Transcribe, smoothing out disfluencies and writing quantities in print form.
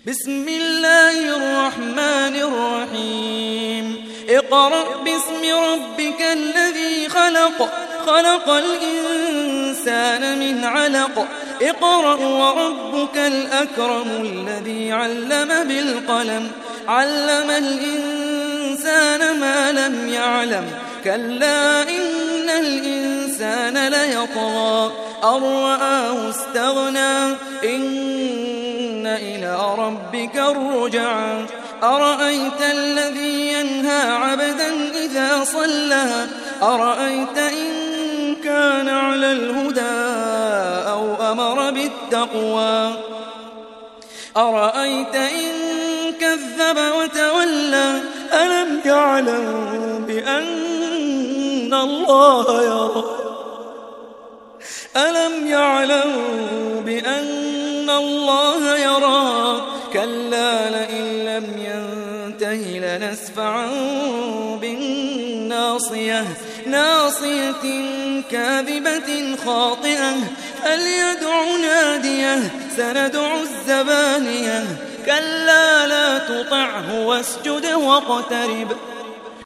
بسم الله الرحمن الرحيم اقرأ باسم ربك الذي خلق خلق الإنسان من علق اقرأ وربك الأكرم الذي علم بالقلم علم الإنسان ما لم يعلم كلا إن الإنسان ليطغى أن رآه استغنى إن إلى ربك الرجعى أرأيت الذي ينهى عبدا إذا صلى أرأيت إن كان على الهدى أو أمر بالتقوى أرأيت إن كذب وتولى ألم يعلم بأن الله يرى ألم يعلم بأن الله يرى كلا لئن لم ينته لنسفعا بالناصية ناصية كاذبة خاطئة فليدع ناديه سندع الزبانية كلا لا تطعه واسجد واقترب